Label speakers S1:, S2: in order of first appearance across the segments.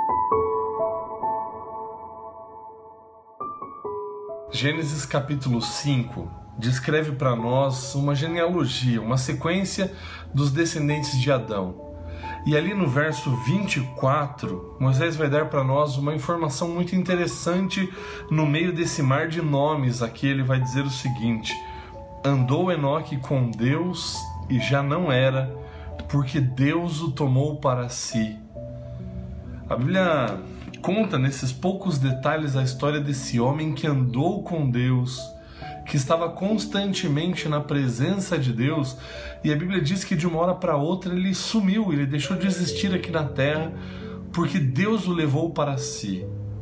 S1: Gênesis capítulo 5 descreve para nós uma genealogia, uma sequência dos descendentes de Adão. E ali no verso 24, Moisés vai dar para nós uma informação muito interessante no meio desse mar de nomes. Aqui ele vai dizer o seguinte: andou Enoque com Deus e já não era, porque Deus o tomou para si. A Bíblia conta nesses poucos detalhes a história desse homem que andou com Deus, que estava constantemente na presença de Deus, e a Bíblia diz que de uma hora para outra ele sumiu, ele deixou de existir aqui na terra, porque Deus o levou para si.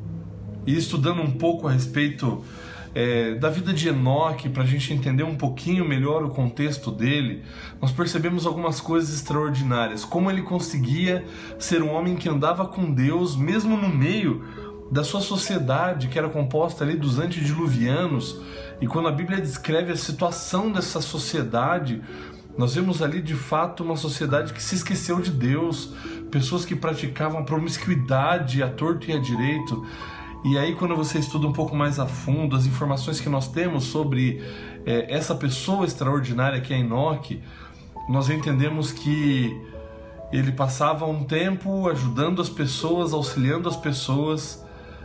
S1: E estudando um pouco a respeito da vida de Enoque, para a gente entender um pouquinho melhor o contexto dele, nós percebemos algumas coisas extraordinárias, como ele conseguia ser um homem que andava com Deus, mesmo no meio da sua sociedade, que era composta ali dos antediluvianos. E quando a Bíblia descreve a situação dessa sociedade, nós vemos ali de fato uma sociedade que se esqueceu de Deus, pessoas que praticavam a promiscuidade à torto e à direito. E aí, quando você estuda um pouco mais a fundo as informações que nós temos sobre essa pessoa extraordinária que é Enoque, nós entendemos que ele passava um tempo ajudando as pessoas, auxiliando as pessoas,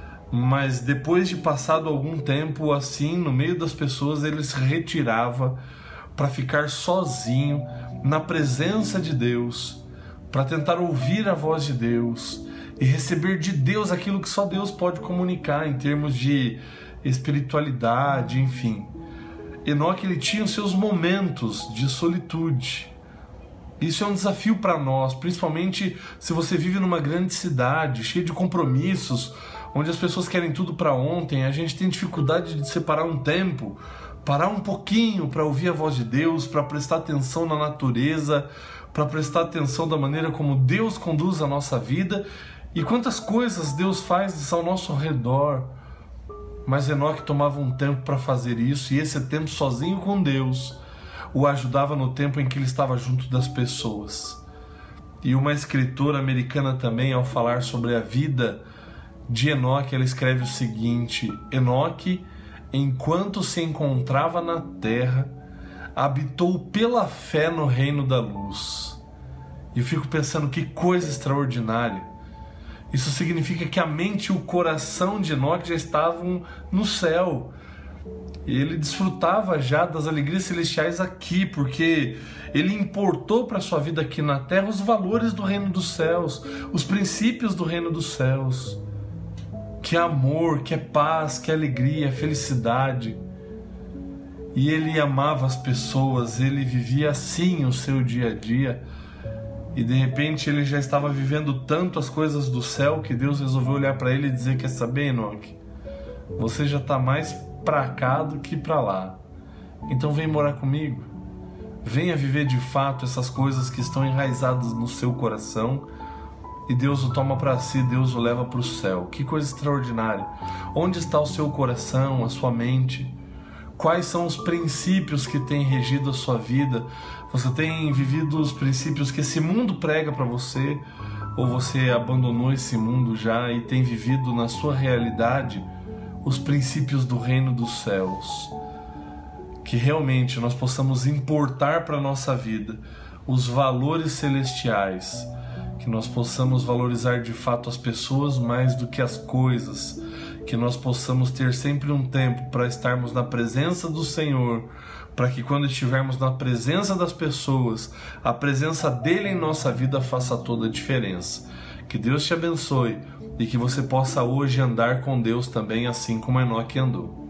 S1: mas depois de passado algum tempo assim, no meio das pessoas, ele se retirava para ficar sozinho na presença de Deus, para tentar ouvir a voz de Deus e receber de Deus aquilo que só Deus pode comunicar em termos de espiritualidade, enfim. Enoque, ele tinha os seus momentos de solitude. Isso é um desafio para nós, principalmente se você vive numa grande cidade, cheia de compromissos, onde as pessoas querem tudo para ontem. A gente tem dificuldade de separar um tempo, parar um pouquinho para ouvir a voz de Deus, para prestar atenção na natureza, para prestar atenção da maneira como Deus conduz a nossa vida e quantas coisas Deus faz ao nosso redor. Mas Enoque tomava um tempo para fazer isso, e esse tempo sozinho com Deus o ajudava no tempo em que ele estava junto das pessoas. E uma escritora americana também, ao falar sobre a vida de Enoque, ela escreve o seguinte: Enoque, enquanto se encontrava na terra, habitou pela fé no reino da luz. E eu fico pensando, que coisa extraordinária. Isso significa que a mente e o coração de Enoque já estavam no céu. E ele desfrutava já das alegrias celestiais aqui, porque ele importou para a sua vida aqui na terra os valores do reino dos céus, os princípios do reino dos céus. Que é amor, que é paz, que é alegria, felicidade. E ele amava as pessoas, ele vivia assim o seu dia a dia. E de repente ele já estava vivendo tanto as coisas do céu que Deus resolveu olhar para ele e dizer: quer saber, Enoque? Você já está mais para cá do que para lá. Então vem morar comigo. Venha viver de fato essas coisas que estão enraizadas no seu coração. E Deus o toma para si, Deus o leva para o céu. Que coisa extraordinária. Onde está o seu coração, a sua mente? Quais são os princípios que têm regido a sua vida? Você tem vivido os princípios que esse mundo prega para você? Ou você abandonou esse mundo já e tem vivido na sua realidade os princípios do reino dos céus? Que realmente nós possamos importar para a nossa vida os valores celestiais, que nós possamos valorizar de fato as pessoas mais do que as coisas, que nós possamos ter sempre um tempo para estarmos na presença do Senhor, para que quando estivermos na presença das pessoas, a presença dele em nossa vida faça toda a diferença. Que Deus te abençoe e que você possa hoje andar com Deus também, assim como Enoque andou.